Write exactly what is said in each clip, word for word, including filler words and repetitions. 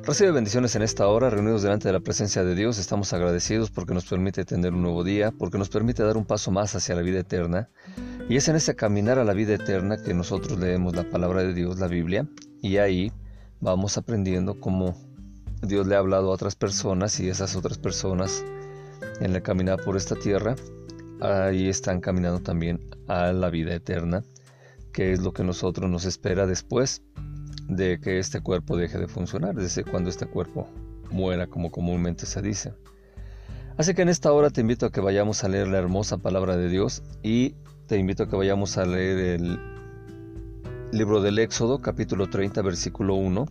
Recibe bendiciones en esta hora, reunidos delante de la presencia de Dios. Estamos agradecidos porque nos permite tener un nuevo día, porque nos permite dar un paso más hacia la vida eterna. Y es en ese caminar a la vida eterna que nosotros leemos la palabra de Dios, la Biblia, y ahí vamos aprendiendo cómo Dios le ha hablado a otras personas, y esas otras personas en el caminar por esta tierra, ahí están caminando también a la vida eterna, que es lo que nosotros nos espera después de que este cuerpo deje de funcionar, desde cuando este cuerpo muera, como comúnmente se dice. Así que en esta hora te invito a que vayamos a leer la hermosa palabra de Dios, y te invito a que vayamos a leer el libro del Éxodo, capítulo treinta, versículo uno,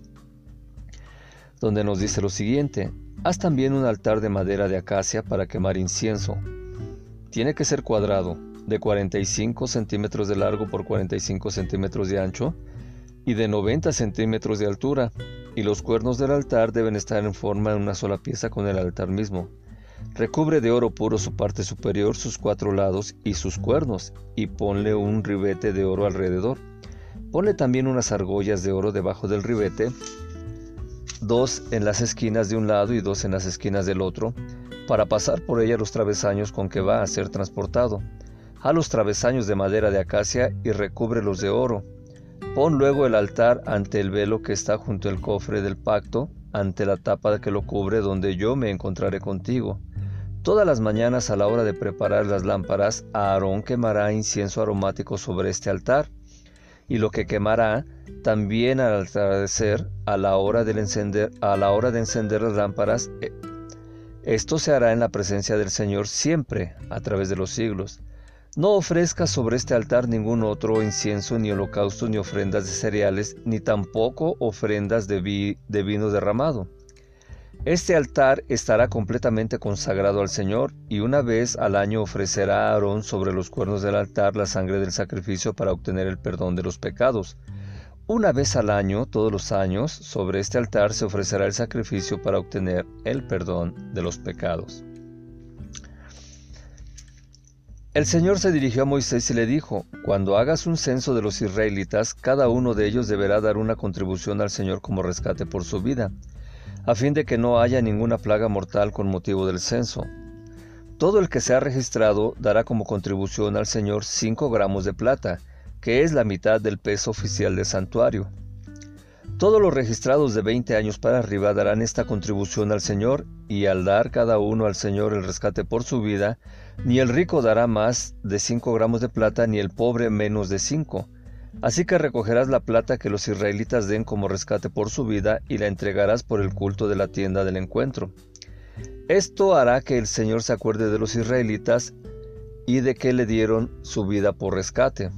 donde nos dice lo siguiente: haz también un altar de madera de acacia para quemar incienso. Tiene que ser cuadrado, de cuarenta y cinco centímetros de largo por cuarenta y cinco centímetros de ancho, y de noventa centímetros de altura, y los cuernos del altar deben estar en forma de una sola pieza con el altar mismo. Recubre de oro puro su parte superior, sus cuatro lados y sus cuernos, y ponle un ribete de oro alrededor. Ponle también unas argollas de oro debajo del ribete, dos en las esquinas de un lado y dos en las esquinas del otro, para pasar por ella los travesaños con que va a ser transportado. Haz los travesaños de madera de acacia y recúbrelos de oro. Pon luego el altar ante el velo que está junto al cofre del pacto, ante la tapa que lo cubre, donde yo me encontraré contigo. Todas las mañanas a la hora de preparar las lámparas, Aarón quemará incienso aromático sobre este altar, y lo que quemará también al atardecer, a la hora de encender, a la hora de encender las lámparas. Esto se hará en la presencia del Señor siempre, a través de los siglos. No ofrezcas sobre este altar ningún otro incienso, ni holocaustos, ni ofrendas de cereales, ni tampoco ofrendas de, vi, de vino derramado. Este altar estará completamente consagrado al Señor, y una vez al año ofrecerá a Aarón sobre los cuernos del altar la sangre del sacrificio para obtener el perdón de los pecados. Una vez al año, todos los años, sobre este altar se ofrecerá el sacrificio para obtener el perdón de los pecados. El Señor se dirigió a Moisés y le dijo: cuando hagas un censo de los israelitas, cada uno de ellos deberá dar una contribución al Señor como rescate por su vida, a fin de que no haya ninguna plaga mortal con motivo del censo. Todo el que sea registrado dará como contribución al Señor cinco gramos de plata, que es la mitad del peso oficial del santuario. Todos los registrados de veinte años para arriba darán esta contribución al Señor, y al dar cada uno al Señor el rescate por su vida, ni el rico dará más de cinco gramos de plata, ni el pobre menos de cinco. Así que recogerás la plata que los israelitas den como rescate por su vida, y la entregarás por el culto de la tienda del encuentro. Esto hará que el Señor se acuerde de los israelitas y de que le dieron su vida por rescate.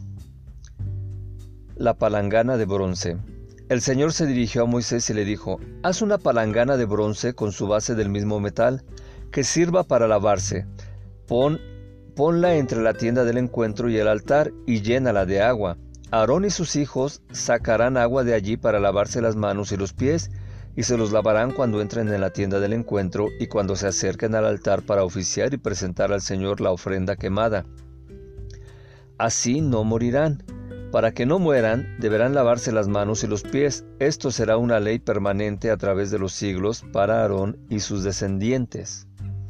La palangana de bronce. El Señor se dirigió a Moisés y le dijo: haz una palangana de bronce con su base del mismo metal, que sirva para lavarse. Pon, ponla entre la tienda del encuentro y el altar, y llénala de agua. Aarón y sus hijos sacarán agua de allí para lavarse las manos y los pies, y se los lavarán cuando entren en la tienda del encuentro y cuando se acerquen al altar para oficiar y presentar al Señor la ofrenda quemada. Así no morirán. Para que no mueran, deberán lavarse las manos y los pies. Esto será una ley permanente a través de los siglos para Aarón y sus descendientes.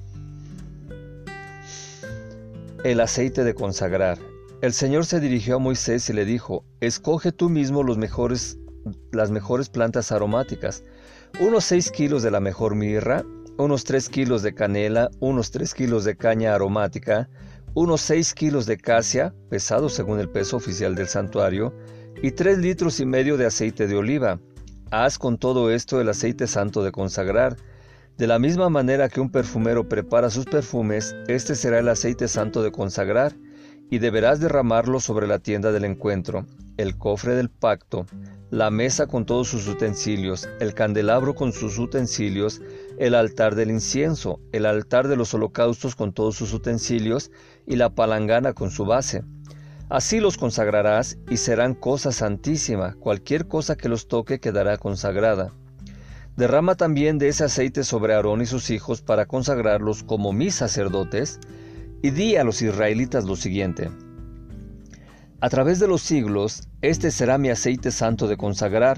El aceite de consagrar. El Señor se dirigió a Moisés y le dijo: escoge tú mismo los mejores, las mejores plantas aromáticas, unos seis kilos de la mejor mirra, unos tres kilos de canela, unos tres kilos de caña aromática, unos seis kilos de casia, pesado según el peso oficial del santuario, y tres litros y medio de aceite de oliva. Haz con todo esto el aceite santo de consagrar. De la misma manera que un perfumero prepara sus perfumes, este será el aceite santo de consagrar, y deberás derramarlo sobre la tienda del encuentro, el cofre del pacto, la mesa con todos sus utensilios, el candelabro con sus utensilios, el altar del incienso, el altar de los holocaustos con todos sus utensilios, y la palangana con su base. Así los consagrarás, y serán cosa santísima. Cualquier cosa que los toque quedará consagrada. Derrama también de ese aceite sobre Aarón y sus hijos para consagrarlos como mis sacerdotes, y di a los israelitas lo siguiente: a través de los siglos, este será mi aceite santo de consagrar.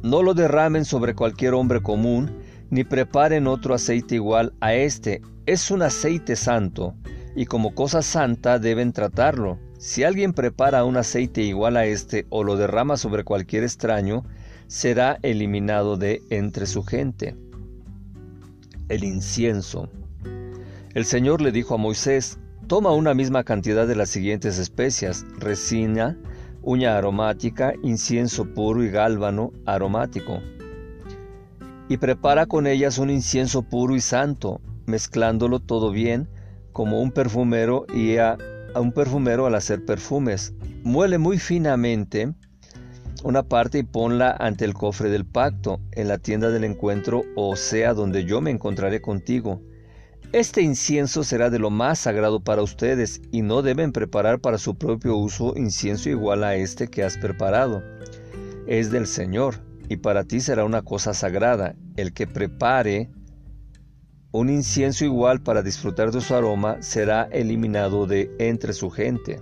No lo derramen sobre cualquier hombre común, ni preparen otro aceite igual a este. Es un aceite santo, y como cosa santa deben tratarlo. Si alguien prepara un aceite igual a este, o lo derrama sobre cualquier extraño, será eliminado de entre su gente. El incienso. El Señor le dijo a Moisés: toma una misma cantidad de las siguientes especias: resina, uña aromática, incienso puro y gálbano aromático. Y prepara con ellas un incienso puro y santo, mezclándolo todo bien, como un perfumero y a, a un perfumero al hacer perfumes. Muele muy finamente una parte y ponla ante el cofre del pacto, en la tienda del encuentro, o sea, donde yo me encontraré contigo. Este incienso será de lo más sagrado para ustedes, y no deben preparar para su propio uso incienso igual a este que has preparado. Es del Señor, y para ti será una cosa sagrada. El que prepare un incienso igual para disfrutar de su aroma será eliminado de entre su gente.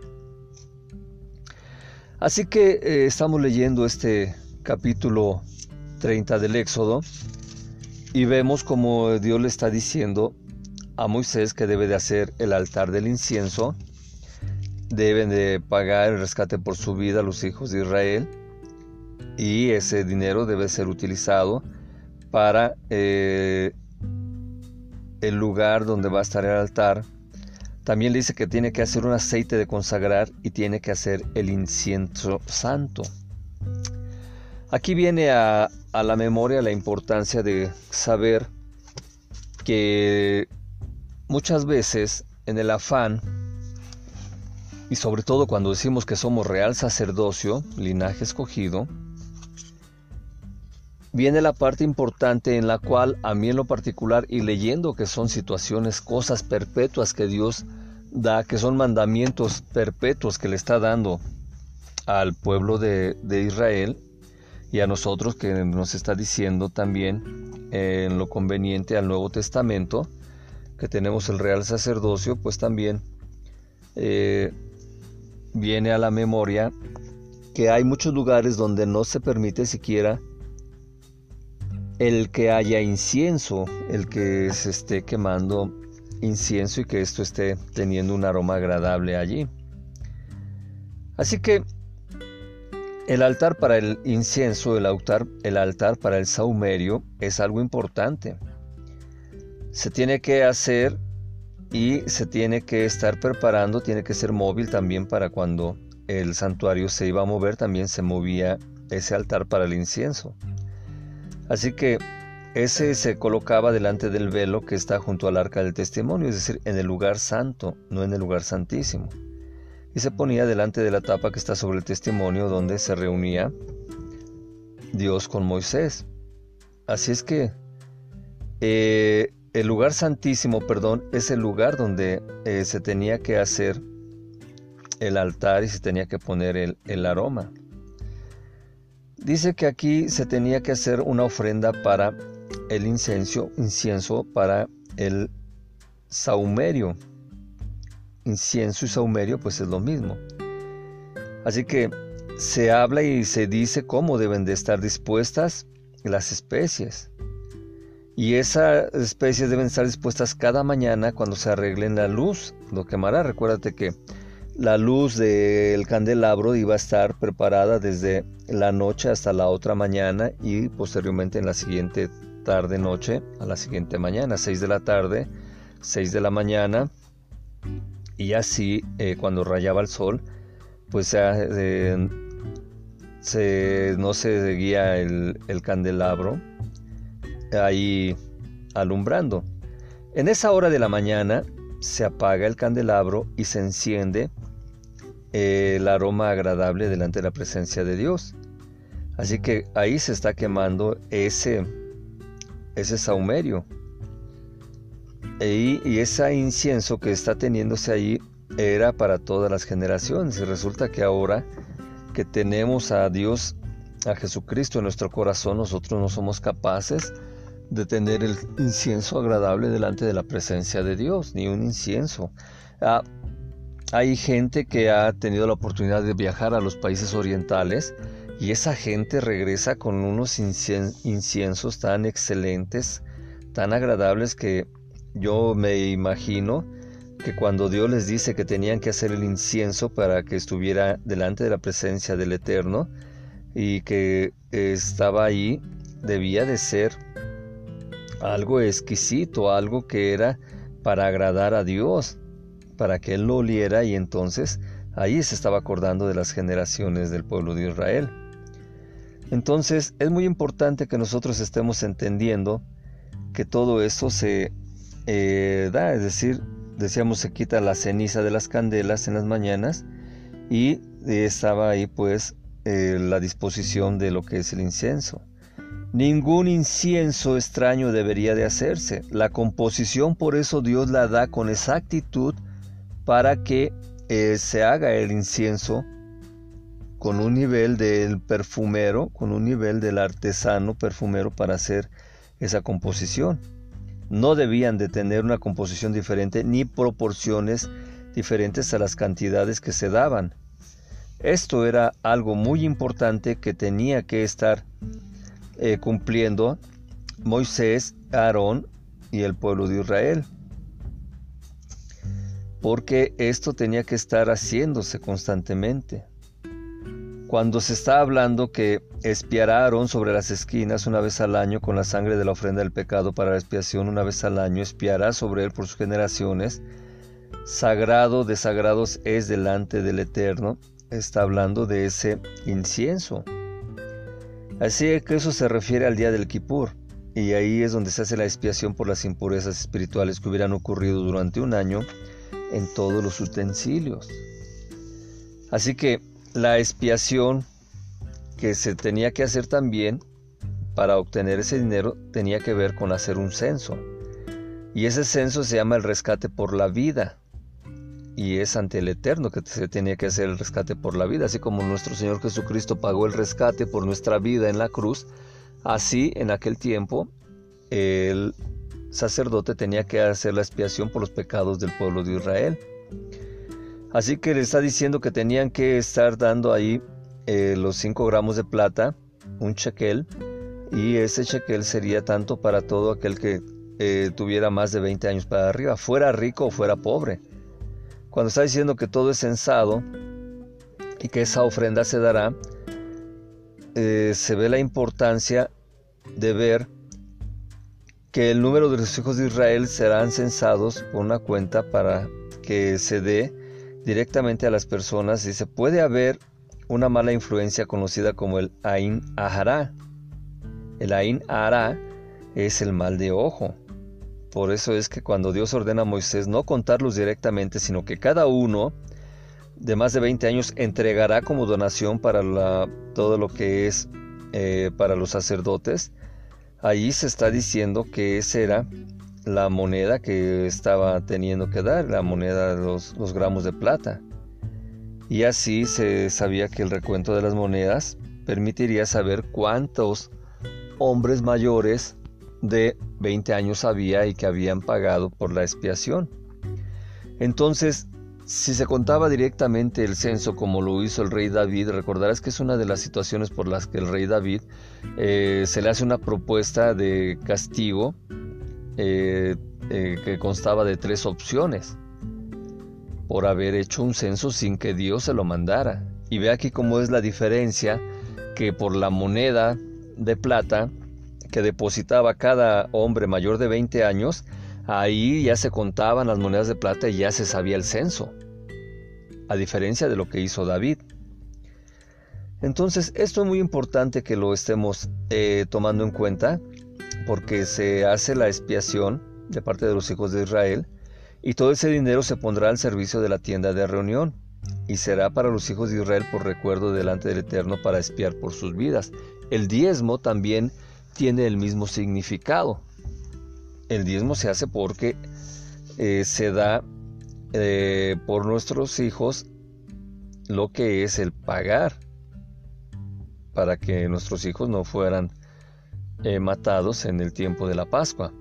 Así que eh, estamos leyendo este capítulo treinta del Éxodo, y vemos como Dios le está diciendo a Moisés que debe de hacer el altar del incienso, deben de pagar el rescate por su vida a los hijos de Israel, y ese dinero debe ser utilizado para eh, el lugar donde va a estar el altar. También le dice que tiene que hacer un aceite de consagrar y tiene que hacer el incienso santo. Aquí viene a, a la memoria la importancia de saber que muchas veces en el afán, y sobre todo cuando decimos que somos real sacerdocio, linaje escogido, viene la parte importante en la cual a mí en lo particular, y leyendo que son situaciones, cosas perpetuas que Dios da, que son mandamientos perpetuos que le está dando al pueblo de, de Israel, y a nosotros, que nos está diciendo también eh, en lo conveniente al Nuevo Testamento, que tenemos el real sacerdocio, pues también eh, viene a la memoria que hay muchos lugares donde no se permite siquiera el que haya incienso, el que se esté quemando incienso y que esto esté teniendo un aroma agradable allí. Así que el altar para el incienso, el altar, el altar para el sahumerio es algo importante. Se tiene que hacer y se tiene que estar preparando, tiene que ser móvil también. Para cuando el santuario se iba a mover, también se movía ese altar para el incienso. Así que ese se colocaba delante del velo que está junto al arca del testimonio, es decir, en el lugar santo, no en el lugar santísimo. Y se ponía delante de la tapa que está sobre el testimonio, donde se reunía Dios con Moisés. Así es que eh, el lugar santísimo, perdón, es el lugar donde eh, se tenía que hacer el altar y se tenía que poner el, el aroma. Dice que aquí se tenía que hacer una ofrenda para el incienso, incienso para el sahumerio. Incienso y sahumerio pues es lo mismo. Así que se habla y se dice cómo deben de estar dispuestas las especies. Y esas especies deben estar dispuestas cada mañana cuando se arreglen la luz. Lo quemará. Recuérdate que la luz del candelabro iba a estar preparada desde la noche hasta la otra mañana, y posteriormente en la siguiente tarde noche a la siguiente mañana, seis de la tarde, seis de la mañana, y así eh, cuando rayaba el sol pues eh, se, no se seguía el, el candelabro ahí alumbrando. En esa hora de la mañana se apaga el candelabro y se enciende eh, el aroma agradable delante de la presencia de Dios. Así que ahí se está quemando ese, ese sahumerio. Y, y ese incienso que está teniéndose ahí era para todas las generaciones. Y resulta que ahora que tenemos a Dios, a Jesucristo en nuestro corazón, nosotros no somos capaces de tener el incienso agradable delante de la presencia de Dios, ni un incienso. Ah, hay gente que ha tenido la oportunidad de viajar a los países orientales Y esa gente regresa con unos inciensos tan excelentes, tan agradables, que yo me imagino que cuando Dios les dice que tenían que hacer el incienso para que estuviera delante de la presencia del Eterno y que estaba ahí, debía de ser algo exquisito, algo que era para agradar a Dios, para que Él lo oliera, y entonces ahí se estaba acordando de las generaciones del pueblo de Israel. Entonces es muy importante que nosotros estemos entendiendo que todo eso se eh, da, es decir, decíamos, se quita la ceniza de las candelas en las mañanas, y estaba ahí pues eh, la disposición de lo que es el incienso. Ningún incienso extraño debería de hacerse. La composición, por eso Dios la da con exactitud para que eh, se haga el incienso con un nivel del perfumero, con un nivel del artesano perfumero para hacer esa composición. No debían de tener una composición diferente ni proporciones diferentes a las cantidades que se daban. Esto era algo muy importante que tenía que estar eh, cumpliendo Moisés, Aarón y el pueblo de Israel, porque esto tenía que estar haciéndose constantemente. Cuando se está hablando que espiará Aarón sobre las esquinas una vez al año con la sangre de la ofrenda del pecado para la expiación, una vez al año espiará sobre él por sus generaciones, sagrado de sagrados es delante del Eterno, está hablando de ese incienso. Así que eso se refiere al día del Kipur, y ahí es donde se hace la expiación por las impurezas espirituales que hubieran ocurrido durante un año en todos los utensilios. Así que la expiación que se tenía que hacer también para obtener ese dinero tenía que ver con hacer un censo. Y ese censo se llama el rescate por la vida. Y es ante el Eterno que se tenía que hacer el rescate por la vida. Así como nuestro Señor Jesucristo pagó el rescate por nuestra vida en la cruz, así en aquel tiempo el sacerdote tenía que hacer la expiación por los pecados del pueblo de Israel. Así que le está diciendo que tenían que estar dando ahí eh, los cinco gramos de plata, un shekel, y ese shekel sería tanto para todo aquel que eh, tuviera más de veinte años para arriba, fuera rico o fuera pobre. Cuando está diciendo que todo es censado y que esa ofrenda se dará, eh, se ve la importancia de ver que el número de los hijos de Israel serán censados por una cuenta para que se dé directamente a las personas. Dice, puede haber una mala influencia conocida como el Ain Ahara. El Ain Ahara es el mal de ojo. Por eso es que cuando Dios ordena a Moisés no contarlos directamente, sino que cada uno de más de veinte años entregará como donación para la, todo lo que es eh, para los sacerdotes, ahí se está diciendo que esa era la moneda que estaba teniendo que dar, la moneda de los, los gramos de plata. Y así se sabía que el recuento de las monedas permitiría saber cuántos hombres mayores de veinte años había y que habían pagado por la expiación. Entonces, si se contaba directamente el censo como lo hizo el rey David, recordarás que es una de las situaciones por las que el rey David eh, se le hace una propuesta de castigo eh, eh, que constaba de tres opciones por haber hecho un censo sin que Dios se lo mandara. Y ve aquí cómo es la diferencia, que por la moneda de plata que depositaba cada hombre mayor de veinte años, ahí ya se contaban las monedas de plata y ya se sabía el censo, a diferencia de lo que hizo David. Entonces esto es muy importante que lo estemos eh, tomando en cuenta, porque se hace la expiación de parte de los hijos de Israel, y todo ese dinero se pondrá al servicio de la tienda de reunión, y será para los hijos de Israel por recuerdo delante del Eterno para expiar por sus vidas. El diezmo también tiene el mismo significado. El diezmo se hace porque eh, se da eh, por nuestros hijos lo que es el pagar, para que nuestros hijos no fueran eh, matados en el tiempo de la Pascua.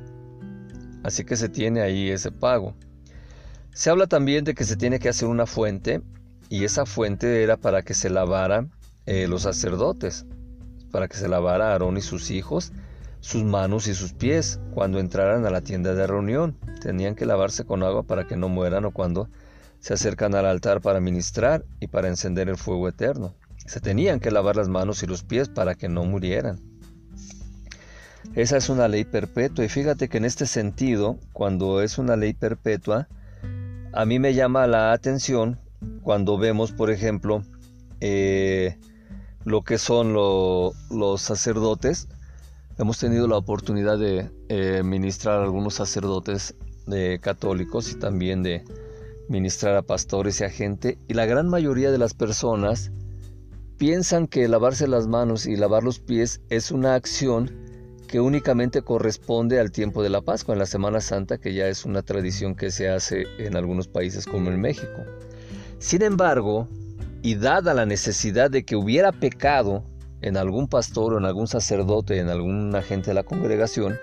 Así que se tiene ahí ese pago. Se habla también de que se tiene que hacer una fuente, y esa fuente era para que se lavara eh, los sacerdotes, para que se lavara Aarón y sus hijos sus manos y sus pies cuando entraran a la tienda de reunión. Tenían que lavarse con agua para que no mueran, o cuando se acercan al altar para ministrar y para encender el fuego eterno. Se tenían que lavar las manos y los pies para que no murieran. Esa es una ley perpetua, y fíjate que en este sentido, cuando es una ley perpetua, a mí me llama la atención cuando vemos, por ejemplo, eh, lo que son lo, los sacerdotes. Hemos tenido la oportunidad de eh, ministrar a algunos sacerdotes eh, católicos, y también de ministrar a pastores y a gente, y la gran mayoría de las personas piensan que lavarse las manos y lavar los pies es una acción que únicamente corresponde al tiempo de la Pascua, en la Semana Santa, que ya es una tradición que se hace en algunos países como en México. Sin embargo, y dada la necesidad de que hubiera pecado en algún pastor o en algún sacerdote, en alguna gente de la congregación,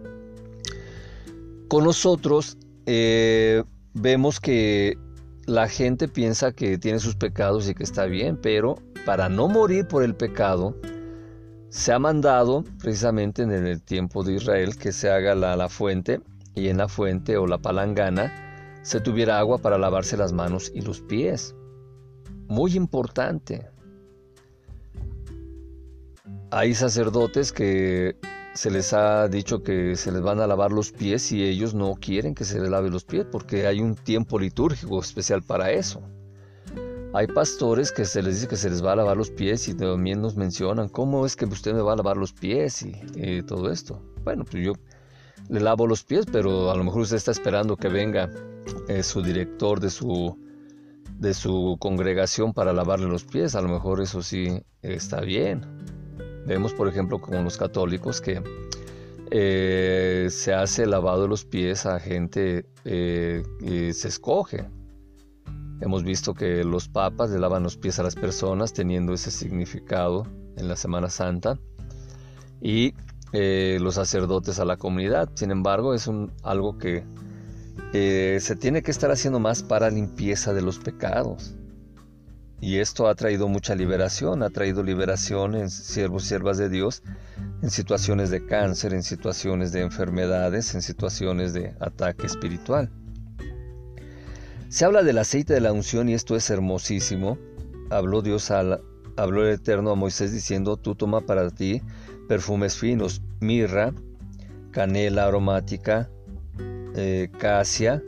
con nosotros eh, vemos que la gente piensa que tiene sus pecados y que está bien, pero para no morir por el pecado, se ha mandado precisamente en el tiempo de Israel que se haga la, la fuente, y en la fuente o la palangana se tuviera agua para lavarse las manos y los pies. Muy importante. Hay sacerdotes que se les ha dicho que se les van a lavar los pies, y ellos no quieren que se les lave los pies porque hay un tiempo litúrgico especial para eso. Hay pastores que se les dice que se les va a lavar los pies, y también nos mencionan: ¿cómo es que usted me va a lavar los pies? Y, y todo esto. Bueno, pues yo le lavo los pies, pero a lo mejor usted está esperando que venga eh, su director de su, de su congregación para lavarle los pies. A lo mejor eso sí está bien. Vemos, por ejemplo, como los católicos, que eh, se hace lavado de los pies a gente eh, y se escoge. Hemos visto que los papas le lavan los pies a las personas, teniendo ese significado en la Semana Santa, y eh, los sacerdotes a la comunidad. Sin embargo, es un, algo que eh, se tiene que estar haciendo más para limpieza de los pecados. Y esto ha traído mucha liberación, ha traído liberación en siervos y siervas de Dios, en situaciones de cáncer, en situaciones de enfermedades, en situaciones de ataque espiritual. Se habla del aceite de la unción, y esto es hermosísimo. Habló Dios al, habló el Eterno a Moisés diciendo: tú toma para ti perfumes finos, mirra, canela aromática, eh, casia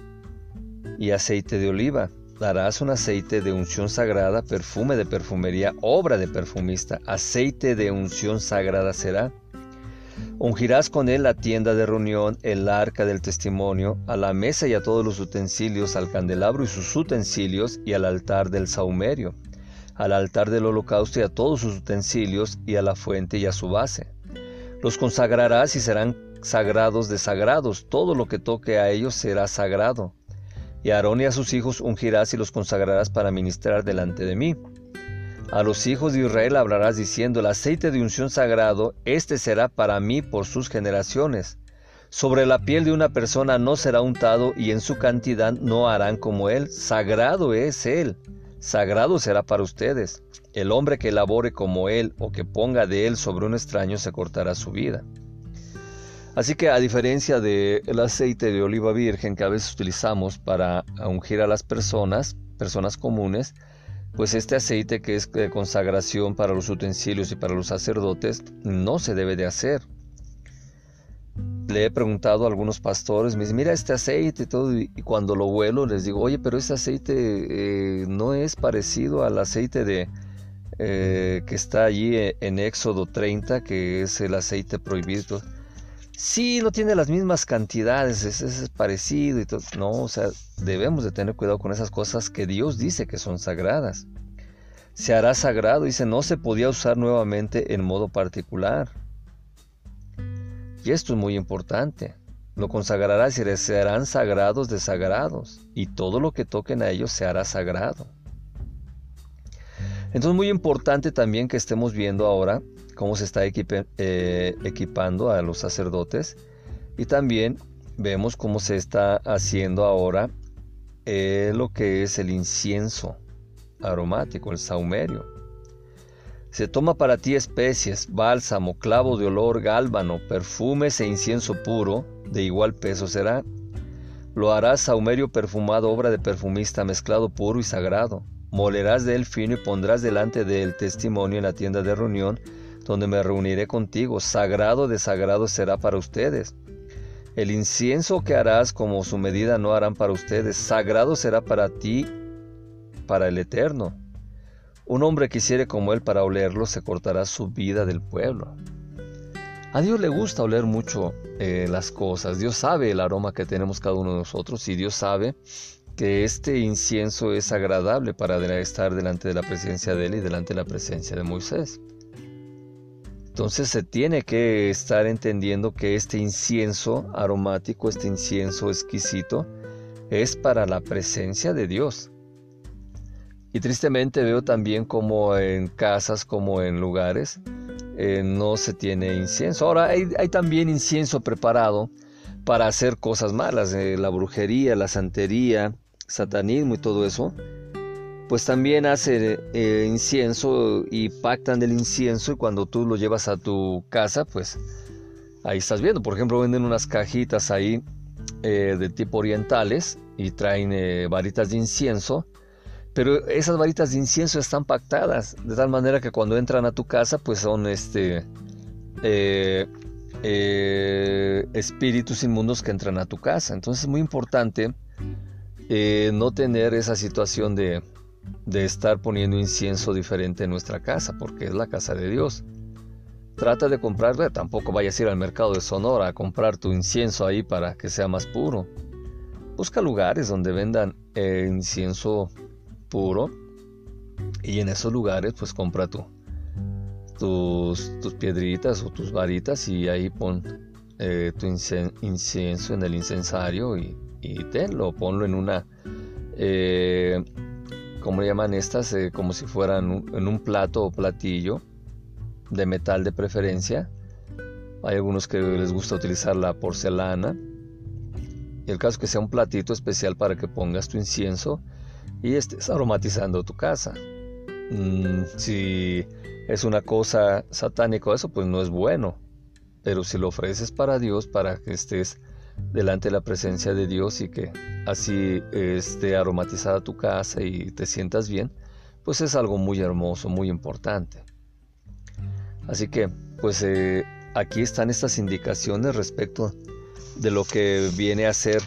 y aceite de oliva. Darás un aceite de unción sagrada, perfume de perfumería, obra de perfumista, aceite de unción sagrada será. Ungirás con él la tienda de reunión, el arca del testimonio, a la mesa y a todos los utensilios, al candelabro y sus utensilios, y al altar del sahumerio, al altar del holocausto y a todos sus utensilios, y a la fuente y a su base. Los consagrarás y serán sagrados de sagrados, todo lo que toque a ellos será sagrado. Y a Aarón y a sus hijos ungirás y los consagrarás para ministrar delante de mí. A los hijos de Israel hablarás diciendo: el aceite de unción sagrado, este será para mí por sus generaciones. Sobre la piel de una persona no será untado, y en su cantidad no harán como él. Sagrado es él, sagrado será para ustedes. El hombre que labore como él, o que ponga de él sobre un extraño, se cortará su vida. Así que, a diferencia del aceite de oliva virgen que a veces utilizamos para ungir a las personas, personas comunes, pues este aceite, que es de consagración para los utensilios y para los sacerdotes, no se debe de hacer. Le he preguntado a algunos pastores, me dicen: mira este aceite y todo, y cuando lo huelo les digo: oye, pero este aceite eh, no es parecido al aceite de eh, que está allí en Éxodo treinta, que es el aceite prohibido. Sí, no tiene las mismas cantidades, es, es parecido y todo. No, o sea, debemos de tener cuidado con esas cosas que Dios dice que son sagradas. Se hará sagrado, dice, no se podía usar nuevamente en modo particular. Y esto es muy importante. Lo consagrarás y serán sagrados de sagrados, y todo lo que toquen a ellos se hará sagrado. Entonces, muy importante también que estemos viendo ahora cómo se está equipe, eh, equipando a los sacerdotes, y también vemos cómo se está haciendo ahora eh, lo que es el incienso aromático, el sahumerio. Se toma para ti especies, bálsamo, clavo de olor, gálbano, perfumes e incienso puro, de igual peso será. Lo harás sahumerio perfumado, obra de perfumista, mezclado puro y sagrado. Molerás de él fino y pondrás delante de él testimonio en la tienda de reunión, donde me reuniré contigo. Sagrado de sagrado será para ustedes. El incienso que harás como su medida no harán para ustedes. Sagrado será para ti, para el Eterno. Un hombre que hiciere como él para olerlo, se cortará su vida del pueblo. A Dios le gusta oler mucho eh, las cosas. Dios sabe el aroma que tenemos cada uno de nosotros y Dios sabe que este incienso es agradable para estar delante de la presencia de Él y delante de la presencia de Moisés. Entonces se tiene que estar entendiendo que este incienso aromático, este incienso exquisito, es para la presencia de Dios. Y tristemente veo también como en casas, como en lugares, eh, no se tiene incienso. Ahora hay, hay también incienso preparado para hacer cosas malas, eh, la brujería, la santería, satanismo y todo eso. Pues también hace eh, incienso y pactan del incienso, y cuando tú lo llevas a tu casa, pues ahí estás viendo. Por ejemplo, venden unas cajitas ahí eh, de tipo orientales y traen eh, varitas de incienso. Pero esas varitas de incienso están pactadas, de tal manera que cuando entran a tu casa, pues son este, eh, eh, espíritus inmundos que entran a tu casa. Entonces es muy importante eh, no tener esa situación de, de estar poniendo incienso diferente en nuestra casa, porque es la casa de Dios. Trata de comprar, bueno, tampoco vayas a ir al mercado de Sonora a comprar tu incienso ahí para que sea más puro. Busca lugares donde vendan eh, incienso puro, y en esos lugares pues compra tu, tus, tus piedritas o tus varitas y ahí pon eh, tu incienso en el incensario y, y tenlo, ponlo en una eh, ¿cómo le llaman estas? Eh, como si fueran un, en un plato o platillo de metal de preferencia. Hay algunos que les gusta utilizar la porcelana, y el caso es que sea un platito especial para que pongas tu incienso y estés aromatizando tu casa. Mm, si es una cosa satánica eso, pues no es bueno. Pero si lo ofreces para Dios, para que estés delante de la presencia de Dios y que así esté aromatizada tu casa y te sientas bien, pues es algo muy hermoso, muy importante. Así que, pues eh, aquí están estas indicaciones respecto de lo que viene a ser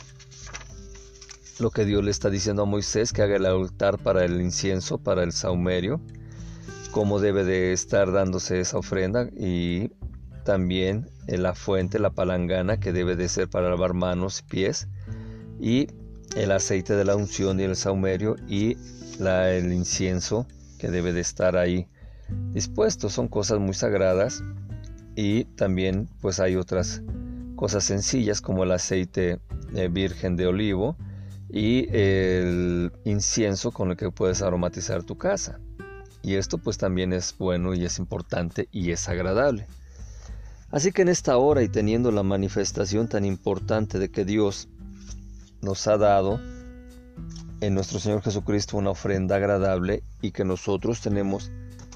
lo que Dios le está diciendo a Moisés, que haga el altar para el incienso, para el sahumerio, cómo debe de estar dándose esa ofrenda, y también la fuente, la palangana, que debe de ser para lavar manos y pies, y el aceite de la unción y el sahumerio, y la, el incienso que debe de estar ahí dispuesto. Son cosas muy sagradas, y también pues hay otras cosas sencillas como el aceite eh, virgen de olivo y el incienso con el que puedes aromatizar tu casa. Y esto pues también es bueno y es importante y es agradable. Así que en esta hora, y teniendo la manifestación tan importante de que Dios nos ha dado en nuestro Señor Jesucristo una ofrenda agradable, y que nosotros tenemos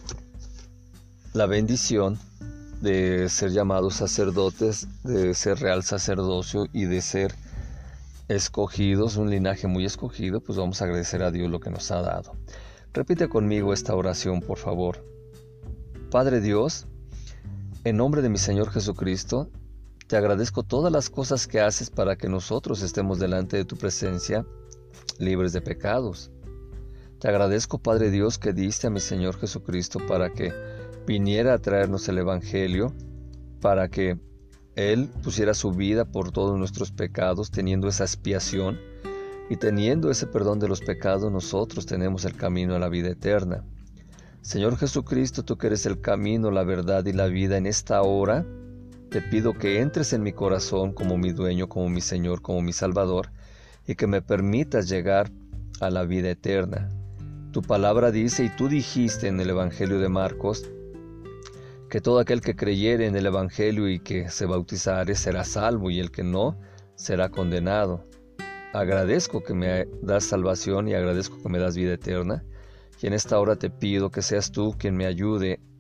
la bendición de ser llamados sacerdotes, de ser real sacerdocio y de ser escogidos, un linaje muy escogido, pues vamos a agradecer a Dios lo que nos ha dado. Repite conmigo esta oración, por favor. Padre Dios, en nombre de mi Señor Jesucristo, te agradezco todas las cosas que haces para que nosotros estemos delante de tu presencia, libres de pecados. Te agradezco, Padre Dios, que diste a mi Señor Jesucristo para que viniera a traernos el Evangelio, para que Él pusiera su vida por todos nuestros pecados, teniendo esa expiación, y teniendo ese perdón de los pecados, nosotros tenemos el camino a la vida eterna. Señor Jesucristo, tú que eres el camino, la verdad y la vida, en esta hora te pido que entres en mi corazón como mi dueño, como mi Señor, como mi Salvador, y que me permitas llegar a la vida eterna. Tu palabra dice, y tú dijiste en el Evangelio de Marcos, que todo aquel que creyere en el Evangelio y que se bautizare será salvo, y el que no será condenado. Agradezco que me das salvación y agradezco que me das vida eterna, y en esta hora te pido que seas tú quien me ayude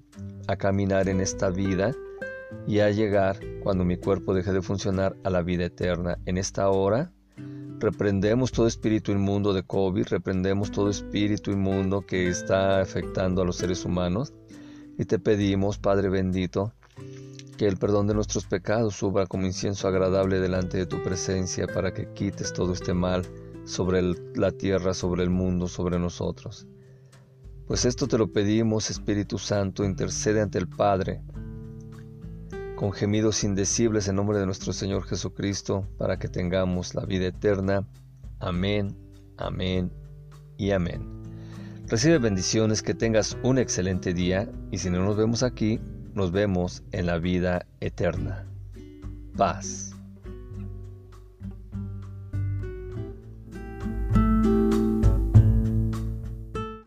a caminar en esta vida y a llegar, cuando mi cuerpo deje de funcionar, a la vida eterna. En esta hora reprendemos todo espíritu inmundo de COVID, reprendemos todo espíritu inmundo que está afectando a los seres humanos y te pedimos, Padre bendito, que el perdón de nuestros pecados suba como incienso agradable delante de tu presencia para que quites todo este mal sobre el, la tierra, sobre el mundo, sobre nosotros. Pues esto te lo pedimos, Espíritu Santo, intercede ante el Padre con gemidos indecibles en nombre de nuestro Señor Jesucristo, para que tengamos la vida eterna. Amén, amén y amén. Recibe bendiciones, que tengas un excelente día, y si no nos vemos aquí, nos vemos en la vida eterna. Paz.